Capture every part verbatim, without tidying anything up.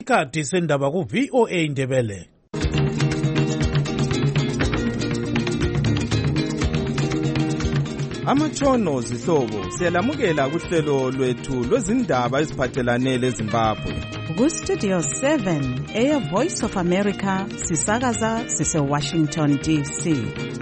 Ikhathi sendaba ku V O A Ndebele. Amatshono zihlobo siyalamukela kuhlelo lwethu lwezindaba eziphathelane leZimbabwe. Ku Studio seven Air Voice of America sisakaza sise Washington D C.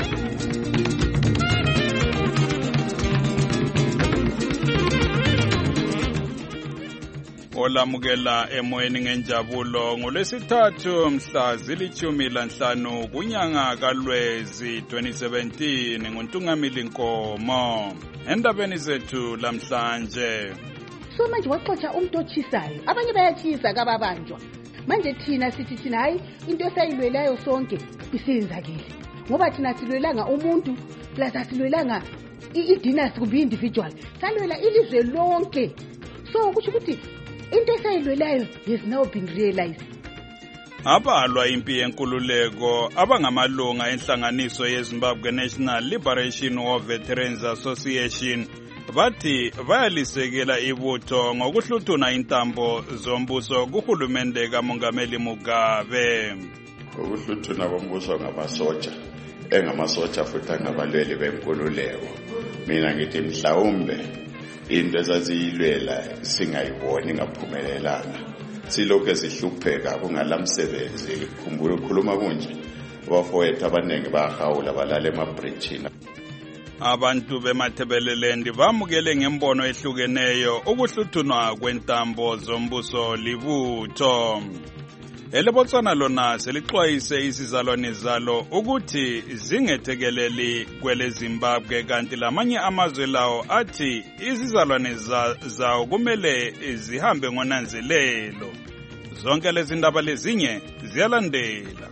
Olamukela emoyeni ngenjabulo ngolwesithathu mhla zilithumi lanhlanu kunyanga kaLwezi twenty seventeen nguNtungamili Nkomo. Endabeni zethu lamhlanje. So manje waxoxa umuntu ochisayo. Abanye bayachisa kababanjwa. Manje thina sithi thina hayi into esayilwelayo sonke isenzakile. Ngoba thina silwelanga umuntu plus asilwelanga i-dynasty kumbe individual. Salwela ilizwe lonke. So kusho ukuthi into esayilwelayo has now been realized. Abalwa impi yenkululeko abangamalunga enhlanganiso yeZimbabwe National Liberation War Veterans Association bathi bayalisekela ibutho ngokuhluthuna intambo zombuso kuhulumende kaMongameli Mugabe. Ukuhluthuna kombuso ngamasotsha engamasotsha futhi angabalweli benkululeko. Mina ngithi mhlawumbe into ezaziyilwela singayiboni ngaphumelelanga silokho sihlupheka kungalamsebenzi. Khumbula ukukhuluma kunje abafowethu abaningi bahawula balala emabridgini. Abantu bemathebelelendi bamukele ngembono ehlukeneyo ukuhluthunwa kwentambo zombuso libutho. EleBotswana lona selixwayise izizalwane zalo ukuthi zingethekeleli kwele Zimbabwe kanti lamanye amazwe lawo athi izizalwane zawo kumele zihambe ngonanzelelo. Zonke lezi ndaba lezinye ziyalandela.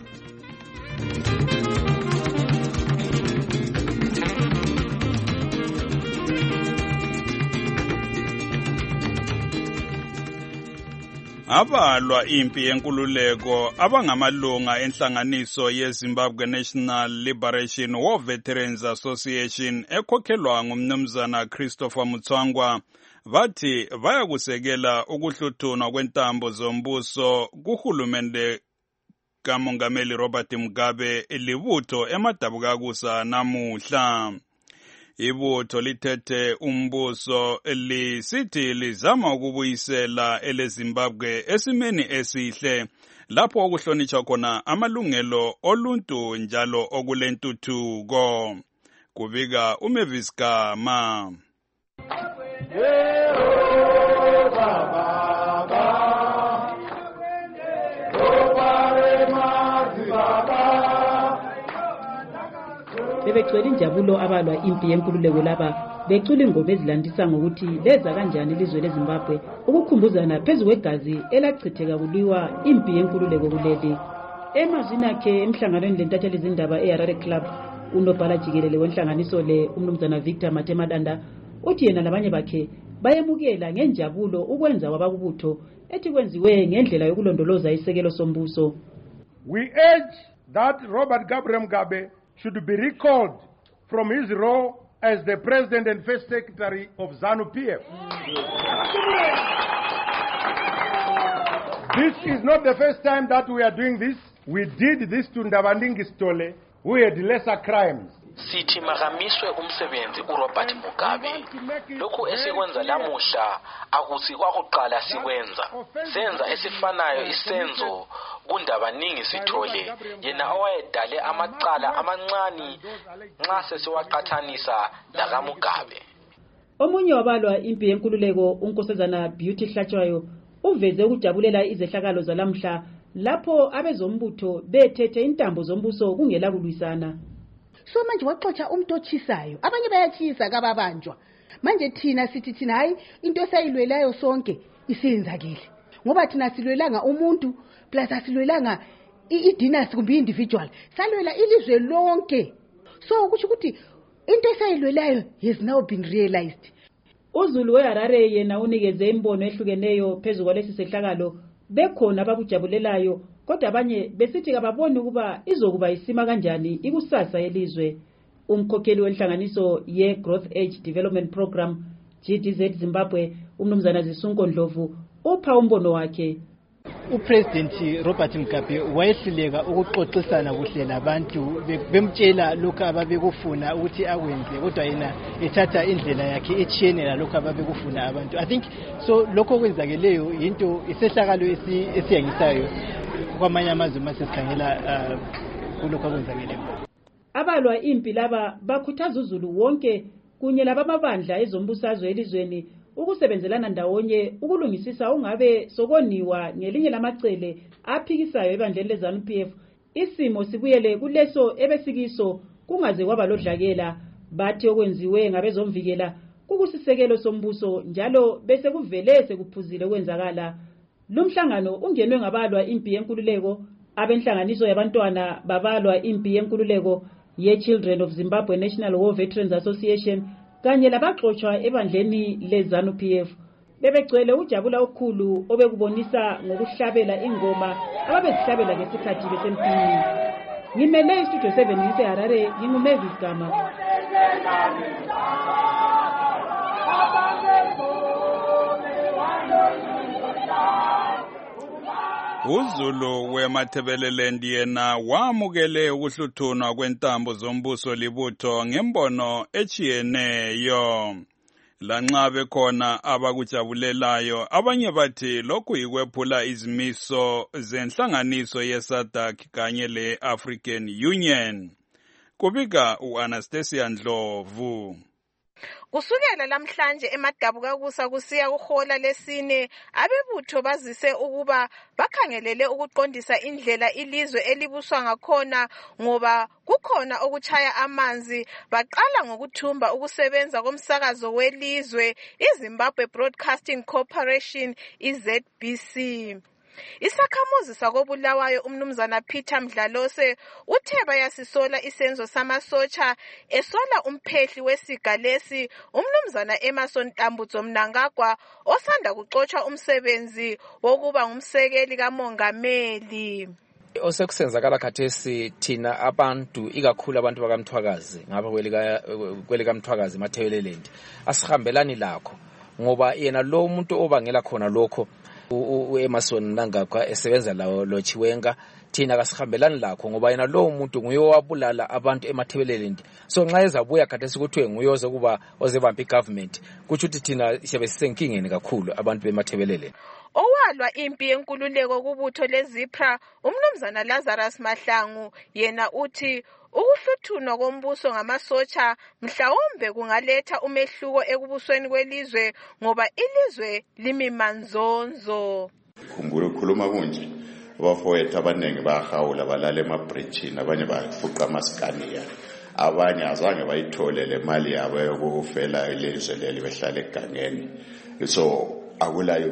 Abalwa impi yenkululeko abangamalunga enhlanganiso yeZimbabwe National Liberation War Veterans Association ekhokhelwa ngumnumzana Christopher Mutswangwa bathi bayakusekela ukuhluthunwa kwentambo zombuso kuhulumende kaMongameli Robert Mugabe libutho emadabukakusa namuhla. Ibutho lithethe umbuso lisithi lizama ukubuyisela eleZimbabwe esimeni esihle lapho okuhlonitshwa khona amalungelo oluntu njalo okulentuthuko. Kubika uMavis Gama. Bebegcwele injabulo abalwa impi yenkululeko laba becula ingoma ezilandisa ngokuthi leza kanjani ilizwe leZimbabwe ukukhumbuzana phezu kwegazi elachitheka kuliwa impi yenkululeko kuleli. Emazwini akhe emhlanganweni lentatheli izindaba eHarare Club unobhala jikelele wenhlanganiso le umnumzana Victor Matemadanda uthi yena labanye bakhe bayemukela ngenjabulo ukwenza kwabakubutho ethi kwenziwe ngendlela yokulondoloza isekelo sombuso. We urge that Robert Gabriel Mugabe should be recalled from his role as the President and First Secretary of ZANU P F. This is not the first time that we are doing this. We did this to Ndabandingi Stole, who had lesser crimes. Sithi makamiswe umsebenzi uRobert Mugabe. Lokhu esikwenza lamuhla akusikwa kuqala sikwenza. Senza esifanayo isenzo kuNdabaningi Sithole yena owayedale amaqala amancane nxa sesiwaqathanisa lakaMugabe. Omunye wabalwa impi yenkululeko uNkosazana Beauty Hlatshwayo uveze ukujabulela izehlakalo zalamhla lapho abezombutho bethethe intambo zombuso kungela kulwisana. So manje waxoxa umuntu ochisayo. Abanye bayachisa kababanjwa. Manje thina sithi thina hayi into esayilwelayo sonke isenzakile. Ngoba thina silwelanga umuntu plus asilwelanga i-dynasty kumbe individual. Salwela ilizwe lonke. So kusho ukuthi into esayilwelayo has now been realized. uZulu weHarare yena unikeze imbono ehlukeneyo phezu kwalesi sehlakalo bekhona abakujabulelayo kodwa abanye besithi kababoni ukuba izokuba isima kanjani ikusasa yelizwe. Umkhokheli wenhlanganiso ye Growth Age Development Program G D Z Zimbabwe umnumzana Zisunko Ndlovu upha umbono wakhe. uPresident Robert Mugabe wayehluleka ukuxoxisana kuhle labantu bemtshela lokho ababekufuna ukuthi akwenze kodwa yena ethatha indlela yakhe etshiyene nalokho ababekufuna abantu. I think so lokho kwenzakeleyo into isehlakalo esiyangisayo kwamanye amazwe masesikhangela kulokho kwenzakeleyo. Abalwa impi laba bakhuthaza uZulu wonke kunye labamabandla ezombusazwe elizweni ukusebenzelana ndawonye ukulungisisa ungabe sokoniwa ngelinye lamacele aphikisayo ebandleni leZANU P F isimo sibuyele kuleso ebesikiso kungaze kwaba lodlakela. Bathi okwenziwe ngabezomvikela kukusisekelo sombuso njalo bese kuvele sekuphuzile kwenzakala. Lumhlangano ungenwe ngabalwa impi yenkululeko abenhlanganiso yabantwana babalwa impi yenkululeko ye-Children of Zimbabwe National War Veterans Association kanye labaxoxwa ebandleni leZANU P F bebegcwele ujabula okhulu obekubonisa ngokuhlabela ingoma ababezihlabela ngesikhathi besempini. Ngimele istudio seven ngise Harare, nginguMavis Gama. uZulu weMathebeleland yena wamukele ukuhluthunwa kwentambo zombuso libutho ngembono echiyeneyo. Lanxa bekhona abakujabulelayo, abanye bathi lokhu yikwephula izimiso zenhlanganiso yeSADC kanye le-African Union. Kubika u-Anastasia Ndlovu. Kusukela lamhlanje emadabuka kusa kusiya kuhola lesine abebutho bazise ukuba bakhangelele ukuqondisa indlela ilizwe elibuswa ngakhona ngoba kukhona okuchaya amanzi. Baqala ngokuthumba ukusebenza komsakazo welizwe iZimbabwe Broadcasting Corporation I-Z B C. Isakhamuzi sakobulawayo umnumzana Peter Mdlalose uthe bayasisola isenzo samasotsha esola umphehli wesigalesi umnumzana Emerson Tambudzo Mnangagwa osanda kuxotsha umsebenzi wokuba ngumsekeli kamongameli. Osekusenzakala khathesi thina abantu ikakhulu abantu bakamthwakazi ngapha kwelika Mthwakazi Mathebeleland asihambelani lakho ngoba yena lo umuntu obangela khona lokho uEmerson Mnangagwa esebenza lawo lo Chiwenga thina kasihambelani lakho ngoba yena lo umuntu nguye owabulala abantu eMathebeleland. So nxa ezabuya khathesi kuthiwe nguye oze kuba ozebampa igovernment kuthi uthi thina siyabe sisenkingeni kakhulu abantu beMathebeleland. Owalwa impi yenkululeko kubutho leZIPRA umnumzana Lazarus Mahlangu yena uthi ukuhluthunwa kombuso ngamasotsha mhlawumbe kungaletha umehluko ekubusweni kwelizwe ngoba ilizwe limimanzonzo. Khumbula ukukhuluma kunje abafowethu abaningi bahawula balala emabridgini abanye bafuqa amaskaniya abanye azange bayithole le mali yabo yokufela ilizwe leli behlala egangeni. So akulayo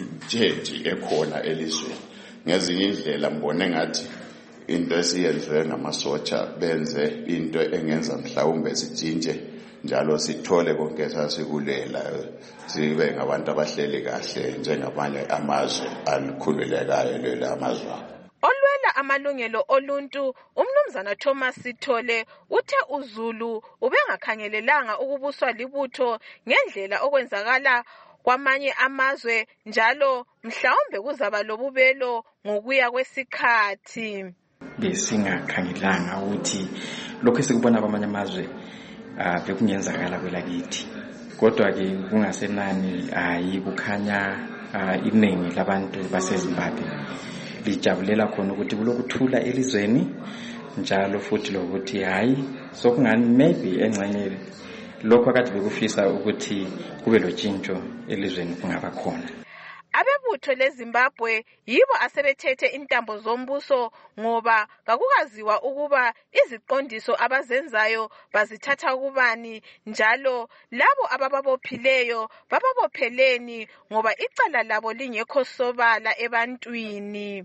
change ekhona elizweni ngezinye indlela mbone ngathi into esiyenziwe ngamasotsha benze into engenza mhlawumbe sitshintshe njalo sithole konke sasikulela sibe ngabantu abahleli kahle njengabanye amazwe alikhululekayo lelo amazwe. Olwela amalungelo oluntu umnumzana Thomas Sithole uthe uZulu ubengakhangelelanga ukubuswa libutho ngendlela okwenzakala kwamanye amazwe njalo mhlawumbe kuzaba lobubelo ngokuya kwesikhathi. Besingakhangelanga ukuthi lokho esikubona kwamanye amazwe bekungenzakala kwelakithi kodwa ke kungasenani ayikukhanya iningi labantu baseZimbabwe lijabulela khona ukuthi kulokuthula elizweni njalo futhi lokuthi hayi sokungani maybe engxenye lokho akade bekufisa ukuthi kube lotshintsho elizweni kungaba khona. Abebutho leZimbabwe yibo asebethethe intambo zombuso ngoba kakukaziwa ukuba iziqondiso abazenzayo bazithatha kubani njalo labo abababophileyo bababopheleni ngoba icala labo lingekho sobala ebantwini.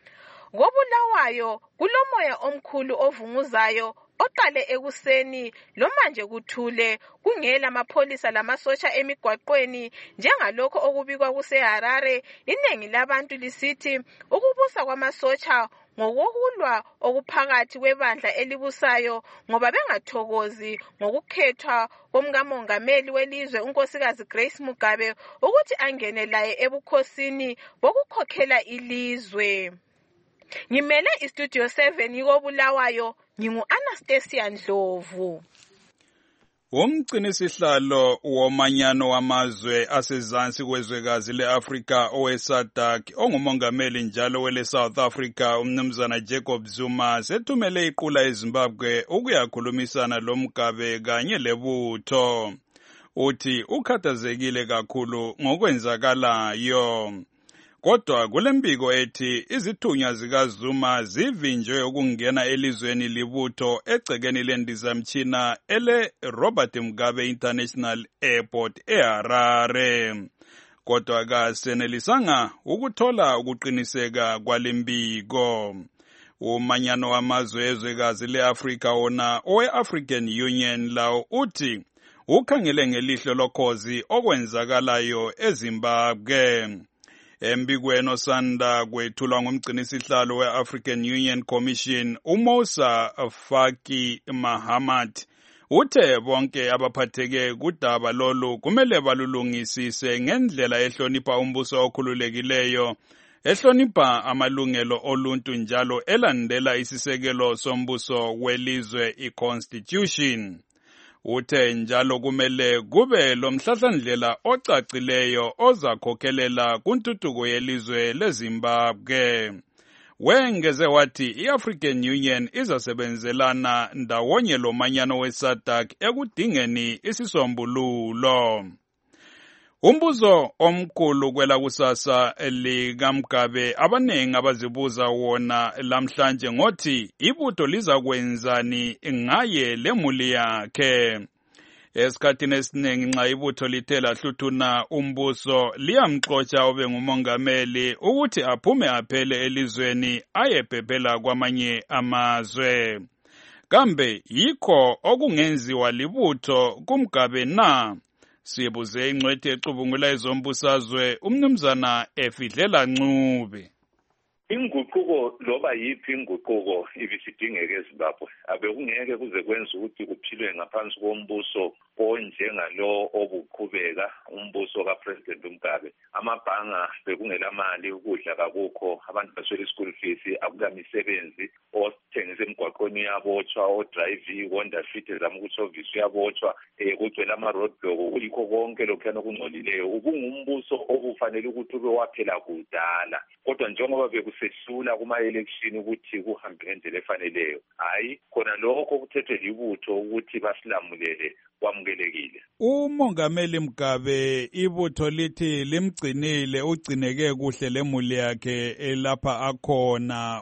Ngobulawayo kulomoya omkhulu ovunguzayo oqale ekuseni lo manje kuthule kungela amapholisa lamasotsha emigwaqweni njengalokho okubikwa kuseHarare. Iningi labantu lisithi ukubusa kwamasotsha ngokuhulwa okuphakathi kwebandla elibusayo ngoba bengathokozi ngokukhethwa komkamongameli welizwe unkosikazi Grace Mugabe ukuthi angene laye ebukhosini bokukhokhela ilizwe. Ngimele istudio seven yikobulawayo, ngingu-Anastasia Ndlovu. Umgcinisihlalo womanyano wamazwe asezansi kwezwekazi le-Afrika owe-SADC ongumongameli njalo wele-South Africa umnumzana Jacob Zuma sethumele iqula eZimbabwe ukuyakhulumisana lo Mugabe kanye lebutho. Uthi ukhathazekile kakhulu ngokwenzakalayo. Kodwa kulembiko ethi izithunywa zikaZuma zivinjwe ukungena elizweni libutho egcekeni lendizamtshina ele Robert Mugabe International Airport eHarare. Kodwa kasenelisanga ukuthola ukuqiniseka kwalembiko. Umanyano wamazwe ezwekazi le-Afrika wona owe-African Union lawo uthi ukhangele ngelihlo lokhozi okwenzakalayo eZimbabwe. Embikweni osanda kwethulwa ngumgcinisihlalo we-African Union Commission uMousa Faki Mahamat uthe bonke abaphatheke kudaba lolu kumele balulungisise ngendlela ehlonipha umbuso okhululekileyo, ehlonipha amalungelo oluntu njalo elandela isisekelo sombuso welizwe i-Constitution. Uthe njalo kumele kube lomhlahlandlela ocacileyo ozakhokhelela kuntuthuko yelizwe leZimbabwe. Wengeze wathi i-African Union izasebenzelana ndawonye lomanyano we-SADC ekudingeni isisombululo. Umbuzo omkhulu kwela kusasa likaMugabe abanengi abazibuza wona lamhlanje ngothi ibutho lizakwenzani ngaye lemuli yakhe. Esikhathini esiningi nxa ibutho lithe lahluthuna umbuso liyamxotsha obe ngumongameli ukuthi aphume aphele elizweni ayebhebhela kwamanye amazwe. Kambe yikho okungenziwa libutho kuMugabe na? Sibuze ingcwethi ecubungula ezombusazwe umnumzana Efidlela Ncube. Inguquko loba yiphi inguquko ibisidingeka eZimbabwe abekungeke kuze kwenza ukuthi kuphilwe ngaphansi kombuso onjengalo obuqhubeka umbuso kaPresident Mugabe. Amabhanga bekungela mali, ukudla kakukho, abantu baswele school fees, akukamisebenzi, othengisa emgwaqweni yabotshwa, odrive Honda Fit ezama ukuservice yabotshwa, eh kugcwele ama roadblock, kuyikho konke lokhana okungcolileyo. Ubungumbuso obufanele ukuthi ube waphela kudala. Kodwa njengoba bekusehlula kuma election ukuthi kuhambe ngendlela efaneleyo, hayi khona lokho kuthethwe libutho ukuthi basilamulele kwamukelekile. Umongameli Mugabe ibutho lithi limgcinile ugcineke kuhle lemuli yakhe elapha akhona.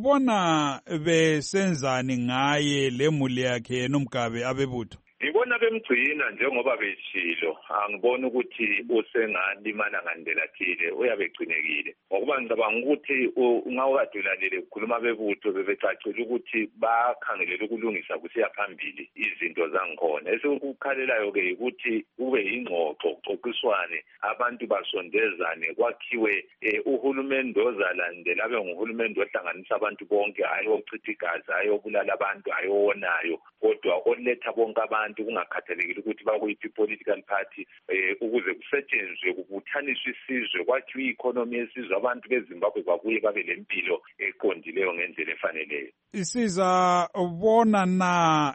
Ubona besenzani ngaye lemuli yakhe yena Mugabe abebutho? Ngibona bemgcina njengoba betshilo, angibona ukuthi usengalimala ngandlela thile, uyabegcinekile. Ngokuba ngicabanga ukuthi ungawukadulalele ukukhuluma bebutho bebecacile ukuthi bakhangelela ukulungisa kusiya phambili izinto zangikhona. Esikukhalelayo ke ukuthi kube ingxoxo, kuxoxiswane, abantu basondezane, kwakhiwe uhulumende ozalandela abe nguhulumende ohlanganisa abantu bonke, hayi ochitha igazi, hayi obulala abantu, hayi owonayo, kodwa oletha bonke abantu kungakhathalekile ukuthi bakuyiphi political party, eh ukuze kusetshenzwe kubuthaniswe isizwe, kwakhiwe i-economy yesizwe, abantu beZimbabwe babuye babe lempilo eqondileyo ngendlela efaneleyo. Isiza ubona na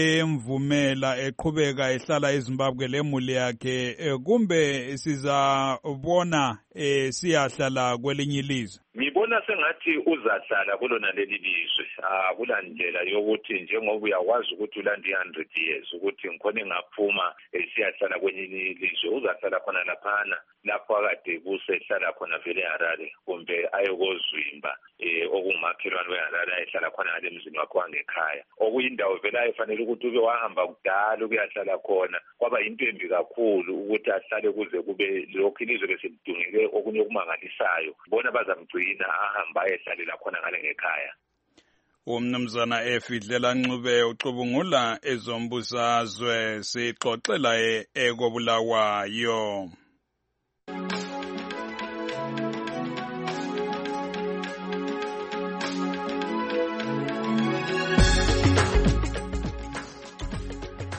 bemvumela eqhubeka ehlala eZimbabwe lemuli yakhe, kumbe siza ubona eh siyahlala kwelinye ilizwe? Ngibona sengathi uzahlala kulona leli lizwe. Akula ndlela yokuthi njengoba uyakwazi ukuthi ulanda one hundred years ukuthi ngikhona ngaphuma siyahlala kwenye ilizwe, uzahlala khona laphana lapho akade kusehlala khona vele eHarare, kumbe ayokozwimba eh okungumakhelwane weHarare ayehlala khona ngale emzini wakhe wangekhaya, okuyindawo vele ayefanele ukuthi ube wahamba kudala ukuyahlala khona. Kwaba into embi kakhulu ukuthi ahlale kuze kube lokho ilizwe leselidungeke okunye okumangalisayo. Bona bazamgcina ahamba ayehlalela khona ngale ngekhaya. Umnumzana Efidlela Ncube ucubungula ezombusazwe, sixoxela ekobulawayo.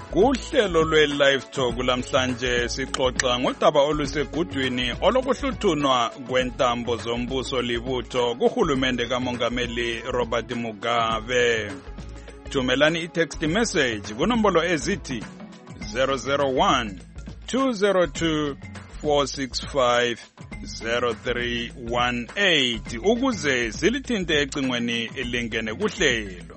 Kuhlelo lwe-Live Talk lamhlanje sixoxa ngodaba olusegudwini olokuhluthunwa kwentambo zombuso libutho kuhulumende kaMongameli Robert Mugabe. Thumelani i-text message kunombolo ezithi zero zero one two zero two four six five zero three one eight ukuze silithinte ecingweni elingene kuhlelo.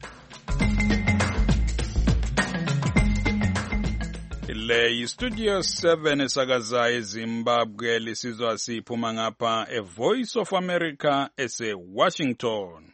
Le yi-Studio seven esakaza eZimbabwe lisizwa siphuma ngapha e-Voice of America ese-Washington.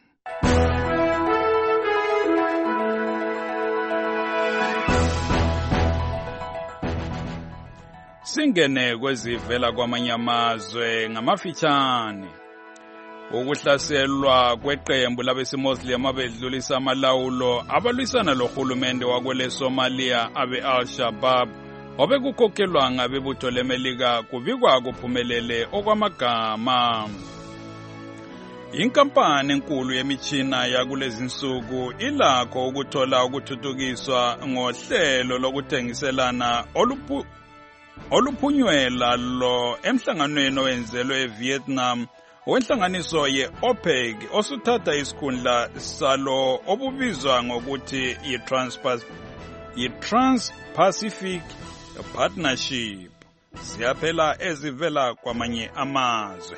Singene kwezivela kwamanye amazwe ngamafitshane. Ukuhlaselwa kweqembu labesimoslim abedlulisa amalawulo abalwisana lohulumende wakwele Somalia abe Al-Shabaab obekukhokhelwa ngabebutho leMelika kubikwa kuphumelele okwamagama. Inkampani enkulu yemichina yakulezi nsuku ilakho ukuthola ukuthuthukiswa ngohlelo lokuthengiselana oluphu oluphunyelwa lo emhlanganweni owenzelwe eVietnam wenhlanganiso ye-OPEC osuthatha isikhundla salo obubizwa ngokuthi yi-Trans-Pacific Partnership. Siyaphela ezivela kwamanye amazwe.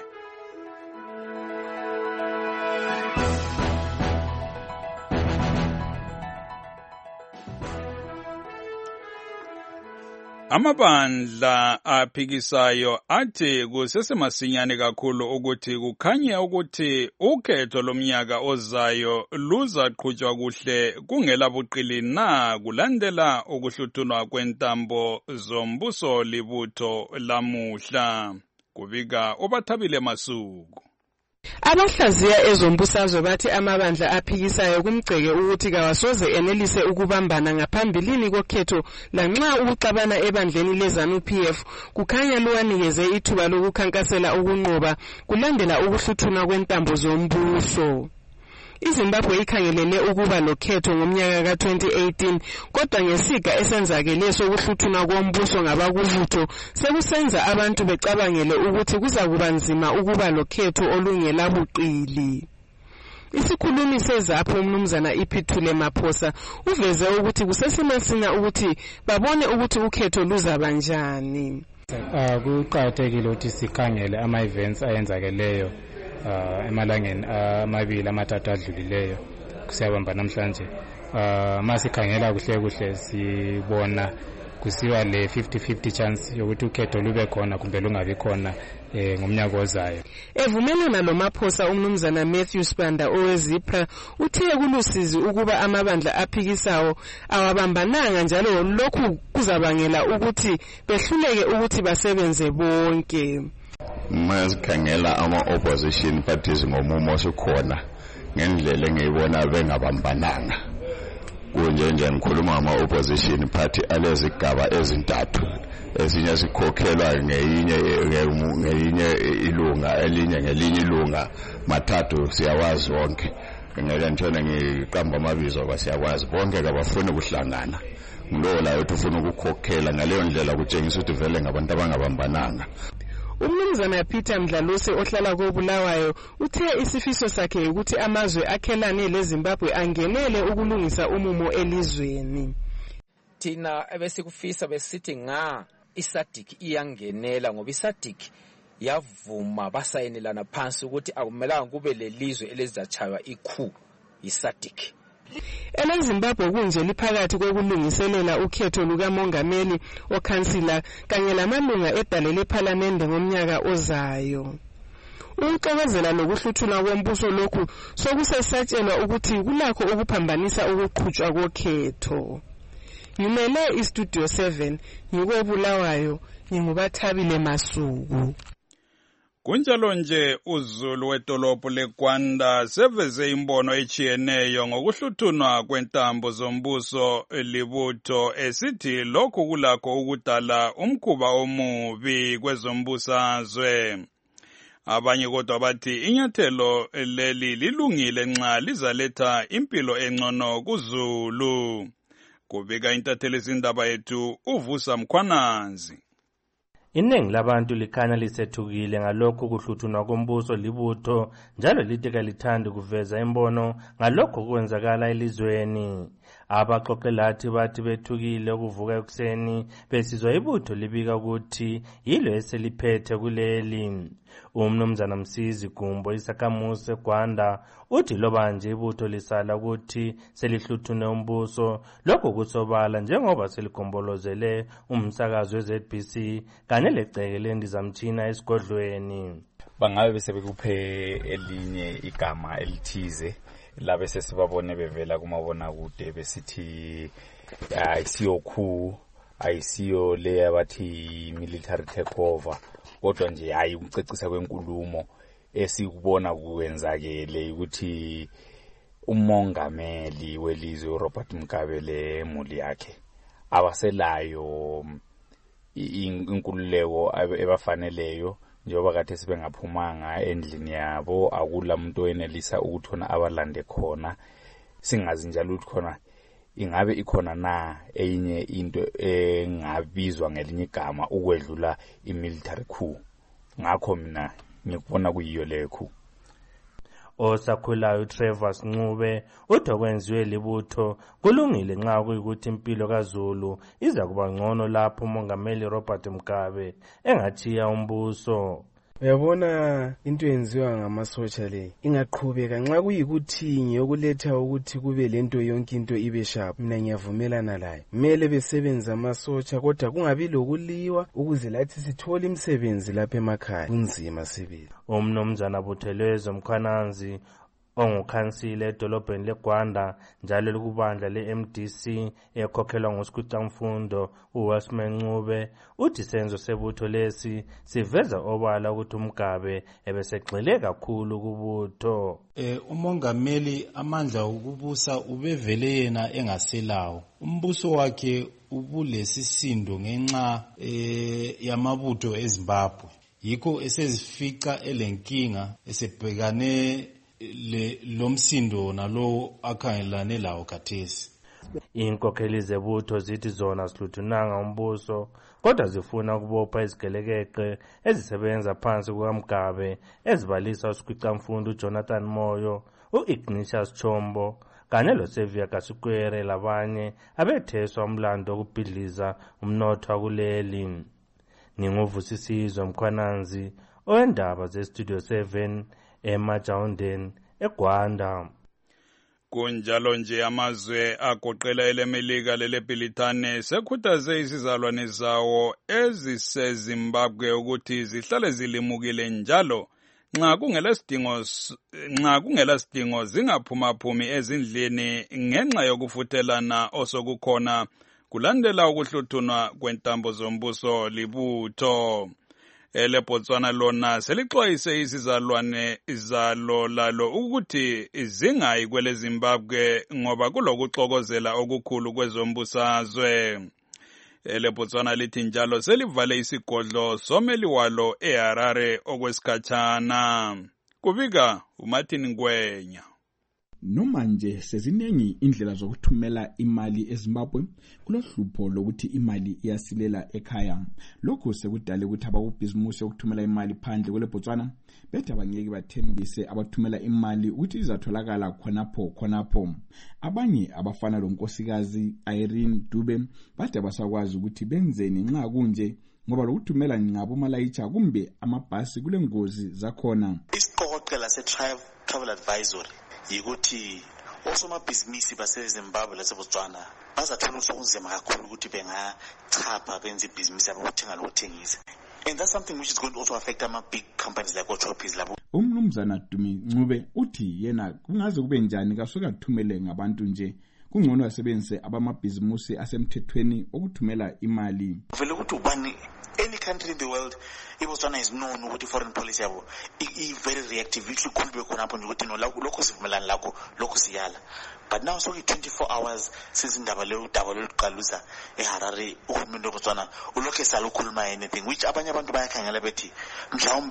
Amabandla aphikisayo athi kusesemasinyane kakhulu ukuthi kukhanye ukuthi ukhetho lomnyaka ozayo luzaqhutshwa kuhle kungela buqili na kulandela ukuhluthunwa kwentambo zombuso libutho lamuhla. Kubika uBathabile Masuku. Abahlaziya ezombusazwe bathi amabandla aphikisayo kumgceke ukuthi kawasoze enelise ukubambana ngaphambilini kokhetho lanxa ukuxabana ebandleni leZANU-P F kukhanya luwanikeze ithuba lokukhankasela ukunqoba kulandela ukuhluthuna kwentambo zombuso. iZimbabwe ikhangelele ukuba lokhetho ngomnyaka ka twenty eighteen kodwa ngesiga esenzakele sokuhluthuna kombuso ngabakuvutho sekusenza abantu becabangele ukuthi kuzakuba nzima ukuba lokhetho olungela buqili. Isikhulumi seZAPHU umnumzana iPhithule Maphosa uveze ukuthi kusesemasinya ukuthi babone ukuthi ukhetho luzaba njani. Uh, kuqakathekile ukuthi sikhangele ama-events ayenzakeleyo Uh, emalangeni amabili amathathu adlulileyo kusiyabamba namhlanje. Uh, masikhangela kuhle kuhle sibona kusiwa le fifty fifty chance yokuthi ukhetho lube khona kumbe lungabi khona eh, ngomnyaka ozayo. Evumelana lo Maphosa umnumzana Matthew Spanda owezipra uthe kulusizi ukuba amabandla aphikisayo awabambananga njalo lokhu kuzabangela ukuthi behluleke ukuthi basebenze bonke. Masikhangela ama-opposition parties ngomumo osukhona ngendlela engiyibona bengabambananga. Kunje nje ngikhuluma ngama-opposition party alezigaba ezintathu. Esinye sikhokhelwa ngeyinye ngeyinye ilunga elinye ngelinye ilunga mathathu siyawazi wonke. Ngeke ngithona ngiqamba amabizo kwasiyakwazi bonke abafuna ukuhlangana. Ngulo la uthi ufuna ukukhokhela ngaleyo ndlela kutshengisa ukuthi vele ngabantu abangabambananga. Umnumzana Peter Mdlalose ohlala koBulawayo uthe isifiso sakhe ukuthi amazwe akhelane leZimbabwe angenele ukulungisa umumo elizweni. Thina ebesikufisa besithi nga iSADC iyangenela ngoba iSADC yavuma basayinelana phansi ukuthi akumelanga kube lelizwe elizachaywa ikhu iSADC. EleZimbabwe kunje liphakathi kokulungiselela ukhetho lukamongameli okhansila kanye lamalunga edale lePhalamende ngomnyaka ozayo. Ukuxokozela lokuhluthuna kombuso lokhu sokusesatshelwa ukuthi kulakho ukuphambanisa ukuqhutshwa kokhetho. Ngimele iStudio seven ngikobulawayo ngingubathabile Masuku. Kunjalo nje uZulu wedolophu leGwanda seveze imbono echiyeneyo ngokuhluthunwa kwentambo zombuso libutho esithi lokhu kulakho ukudala umkhuba omubi kwezombusazwe. Abanye kodwa bathi inyathelo leli lilungile nxa lizaletha impilo engcono kuZulu. Kubika intatheli izindaba yethu uvusa Mkhwananzi. Iningi labantu likhanya lisethukile ngalokho kuhluthunwa kombuso libutho njalo lithi kalithandi kuveza imbono ngalokho kwenzakala elizweni. Abaxoxelathi bathi bethukile ukuvuka ekuseni besizwa ibutho libika ukuthi yilo eseliphethe kuleli. Umnumzana Msizi Gumbo isakhamuzi eGwanda uthi loba nje ibutho lisala ukuthi selihluthune umbuso lokho kusobala njengoba seligombolozele umsakazo we-Z B C kanye leceke lendizamtshina esigodlweni. Bangabe bese bekuphe elinye igama elithize labe sesibabone bevela kumabona kude besithi ayisiyo khu ayisiyo le abathi military takeover kodwa nje hayi ukucecisa kwenkulumo esikubona kuwenzakele ukuthi umongameli welizwe uRobert Mugabe le muli yakhe abaselayo inkululeko ebafaneleyo njengoba kade sibengaphumanga endlini yabo akula umuntu oyenelisa ukuthona abalande khona singazi njalo ukuthi khona ingabe ikhona na enye into engabizwa ngelinye igama ukwedlula imilitary coup. Ngakho mina ngikubona kuyiyo le coup. Osakhulayo Trevor Ncube uthi okwenziwe libutho kulungile nxa kuyikuthi impilo kaZulu iza kuba ngcono lapho umongameli Robert Mugabe engathiya umbuso. Uyabona into yenziwa ngamasotsha le ingaqhubeka nxa kuyikuthi ngiyokuletha ukuthi kube lento yonke into ibe sharp mina ngiyavumelana laye. Kumele besebenza amasotsha kodwa kungabi lokuliwa ukuze lathi sithola imisebenzi lapha emakhaya kunzima sibili. Umnumzana Buthelezwe Mkhwananzi ongukhansile edolobheni leGwanda njalo likubandla le-M D C ekhokhelwa nguSikhwicamfundo uWasman Ncube uthi isenzo sebutho lesi siveza obala ukuthi uMgabe ebesegxile kakhulu kubutho. Eh umongameli amandla okubusa ubevele yena engaselawo. Umbuso wakhe ubulesisindo ngenxa eh yamabutho eZimbabwe. Yikho esezifica elenkinga esebhekane le lomsindo nalo akhangelane lawo khathesi. Inkokheli zebutho zithi zona zihluthunanga umbuso kodwa zifuna ukubopha izigelekeqe ezisebenza phansi kukaMgabe ezibalisa uSikhwicamfundo uJonathan Moyo uIgnatius Chombo kanye loSevia Kasikwere labanye abetheswa umlando okubhidliza umnotho kuleli. Nginguvusisizwe Mkhwananzi owendaba zeStudio seven eMajawundeni eGwanda. Kunjalo nje amazwe agoqela elemelika leleBrithani sekhuthaze izizalwane zawo eziseZimbabwe ukuthi zihlale zilimukile njalo nxa kungelasidingo nxa kungelasidingo zingaphumaphumi ezindlini ngenxa yokufuthelana osokukhona kulandela ukuhluthunwa kwentambo zombuso libutho. EleBotswana lona selixwayise izizalwane izalo lalo ukuthi zingayi kwele Zimbabwe ngoba kulokuxokozela okukhulu kwezombusazwe. EleBotswana lithi njalo selivale isigodlo someli walo eHarare okwesikhatshana. Kubika uMartin Ngwenya. Noma nje seziningi indlela zokuthumela imali eZimbabwe kulohlupho lokuthi imali iyasilela ekhaya. Lokho sekudale ukuthi abakubhizimusi yokuthumela imali phandle kweleBotswana bethu abangeke bathembise abathumela imali ukuthi izatholakala khonapho khonapho. Abanye abafana lonkosikazi Irene Dube bathi abasakwazi ukuthi benzeni nxa kunje ngoba lokuthumela ngabo malayicha kumbe amabhasi kulengozi zakhona. Isiqoqela se-travel advisory yikuthi osomabhizinisi baseZimbabwe laseBotswana bazathola ukunzima kakhulu ukuthi bengachapha benze ibhizinisi yabo ukuthenga lokuthengisa. And that's something which is going to also affect ama big companies like Ochopis labo. Umnumzana Dumi Ncube uthi yena kungaze kube njani kasoka kuthumele ngabantu nje kungcono asebenzise abamabhizinisi asemthethweni okuthumela imali. Vele ukuthi ubani any country in the world iBotswana is known ukuthi foreign policy yabo i very reactive ithi khulube khona apho nje ukuthi no lokho sivumelana lakho lokho siyala. But now so twenty-four hours since indaba le udaba lokuqaluza eHarare uhulumende weBotswana ulokhe sala ukukhuluma anything which abanye abantu bayakhangela bethi mhlawumbe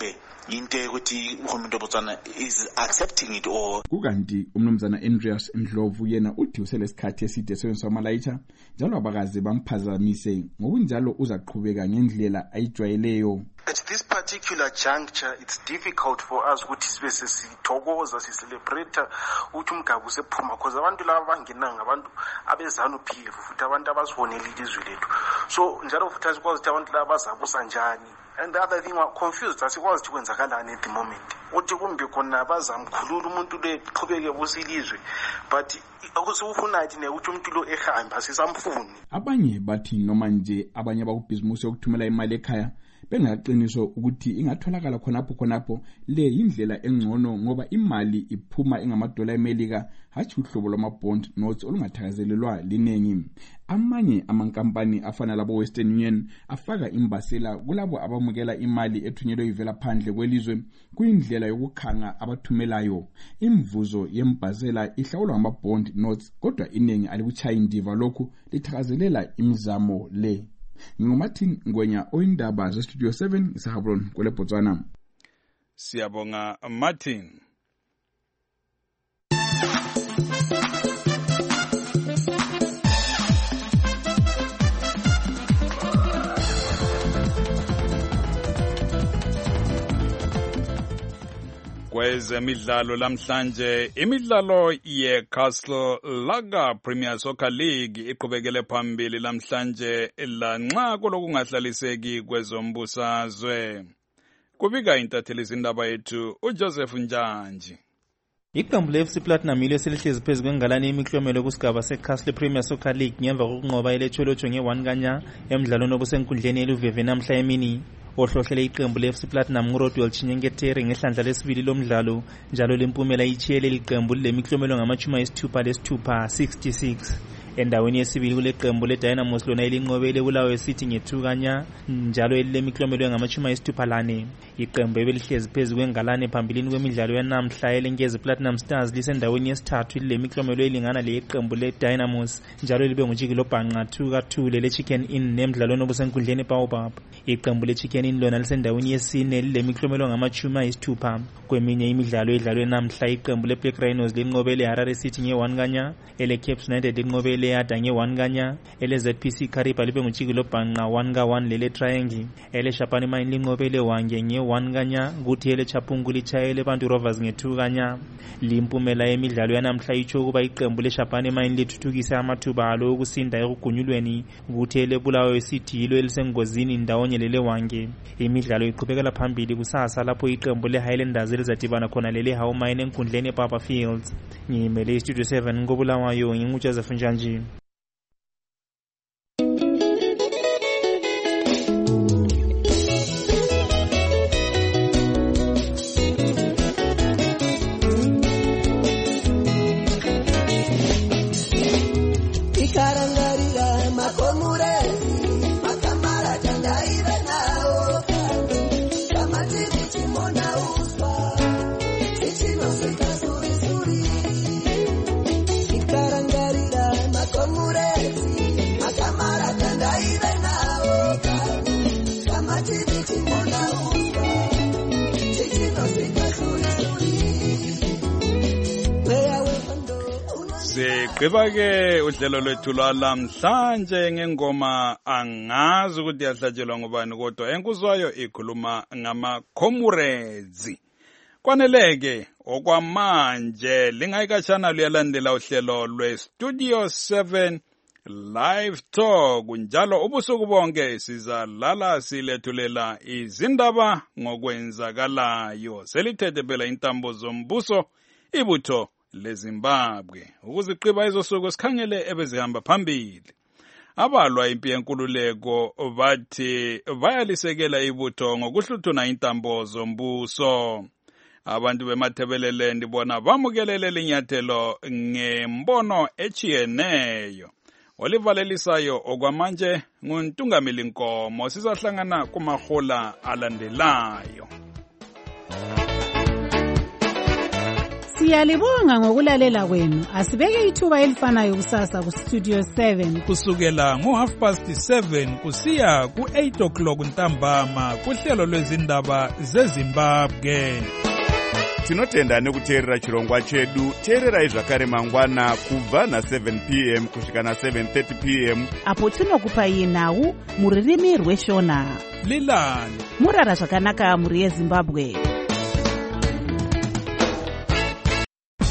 into ukuthi uhulumende waBotswana is accepting it or kukanti umnumzana Andreas Ndlovu yena uthi uselesikhathi eside sebenzisa amalayitha njalo abakaze bamphazamise ngokunjalo uzaqhubeka ngendlela ayijwayeleyo. At this particular juncture, it's difficult for us ukuthi sibe sesithokoza sicelebrate ukuthi umgabu sephuma because abantu laba bangena ngabantu abezanu P F futhi abantu abasibonela ilizwe lethu. So njalo futhi asikwazi ukuthi abantu laba bazabusa njani. And the other thing we're confused asikwazi ukuthi kwenzakalani at the moment. Uthi kumbe khona bazamkhulula umuntu le qhubeke busilizwe but akusufuna ukuthi ukuthi umuntu lo ehamba sisamfuni. Abanye bathi noma nje abanye bakubhizimusi yokuthumela imali ekhaya bengaqiniso ukuthi ingatholakala khonapho khonapho le indlela engcono ngoba imali iphuma engamadola eMelika hathi uhlobo lwamabond notes olungathakazelelwa linengi. Amanye amankampani afana labo Western Union afaka imbasela kulabo abamukela imali ethunyelwe ivela phandle kwelizwe kuyindlela yokukhanga abathumelayo. Imvuzo yembasela ihlawulwa ngamabond notes kodwa inengi alikuchaya indiva lokhu lithakazelela imizamo le. Ngomathini Ngwenya oyindaba ze Studio seven isahabron kwele Botswana. Siyabonga Martin. Kwezemidlalo lamhlanje imidlalo yeCastle Lager Premier Soccer League iqhubekele phambili lamhlanje lanxa kolokungahlaliseki kwezombusazwe. Kubika intatheli izindaba yethu uJoseph Njanji. Iqembu le-F C Platinum ile selihlezi phezu kwengalane yemiklomelo kusigaba seCastle Premier Soccer League ngemva kokunqoba eletholotsho nge-one kanya emidlalweni obusenkundleni eluveve namhla emini. Ohlohlele iqembu le-F C Platinum nguRodwell Chinyengeteri ngehlandla lesibili lomdlalo njalo lempumela ichiyele liqembu lemiklomelo ngamachuma esithupha lesithupha sixty-six. Endaweni yesibili kule qembu leDynamos lona elinqobele kulawo City nge-two kanya njalo elilemiklomelo ngamachuma esithupha lane. Iqembu ebelihlezi phezu kwengalane phambilini kwemidlalo yanamhla elenkezi Platinum Stars lisendaweni yesithathu lemiklomelo elingana leqembu leDynamos njalo libe ngujikilo bhanqa two ka two lele Chicken Inn nemidlalweni obusenkundleni Baobab. Iqembu leChicken Inn lona lisendaweni yesine lilemiklomelo ngamachuma esithupha. Kweminye imidlalo edlalwe namhla iqembu leBlack Rhinos linqobele Harare City nge-one kanya ele Cape United linqobele Leada nge-one kanya ele Z P C Kariba libe ngujikilo bhanqa one ka one lele Triangle ele Shapani Mine linqobele Wange nge-one kanya kuthi ele Chapungu lichayele Bantu Rovers nge-two kanya. Limpumela yemidlalo yanamhla itsho ukuba iqembu leShapani Mine lithuthukise amathuba alo okusinda ekugunyulweni kuthi ele Bulawayo City yilo elisengozini ndawonye lele Wange. Imidlalo iqhubekela phambili kusasa lapho iqembu leHighlanders elizadibana khona lele How Mine enkundleni ePapa Fields. Ngimele iStudio seven ngobulawayo nginguJoseph Njanji. Siqhibake uhlelo lwethu lwalamhlanje ngengoma angazi ukuthi yahlatshelwa ngubani kodwa enkuzwayo ikhuluma ngama-comrades. Kwaneleke okwamanje lingayikatshana luyalandela uhlelo lwe-Studio seven Live Talk njalo ubusuku bonke sizalala silethulela izindaba ngokwenzakalayo. Selithethe phela intambo zombuso ibutho leZimbabwe ukuziqiba izosuku sikhangele ebezihamba phambili. Abalwa impi yenkululeko bathi bayalisekela ibutho ngokuhluthuna intambo zombuso. Abantu bemathebelelendi bona bamukelele linyathelo ngembono echiyeneyo. Olivalelisayo okwamanje nguntungameli Nkomo sizahlangana kumahola alandelayo. Siyalibonga ngokulalela kwenu. Asibeke ithuba elifanayo kusasa ku Studio seven kusukela ngo half past seven kusiya ku eight o'clock ntambama kuhlelo lwezindaba zeZimbabwe. Tinotenda nekuteerera chirongwa chedu. Teererai zvakare mangwana kubva na seven p m kusvika na seven thirty p m apo tinokupai nhau muririmi rweshona. Lilani murara zvakanaka muri yeZimbabwe.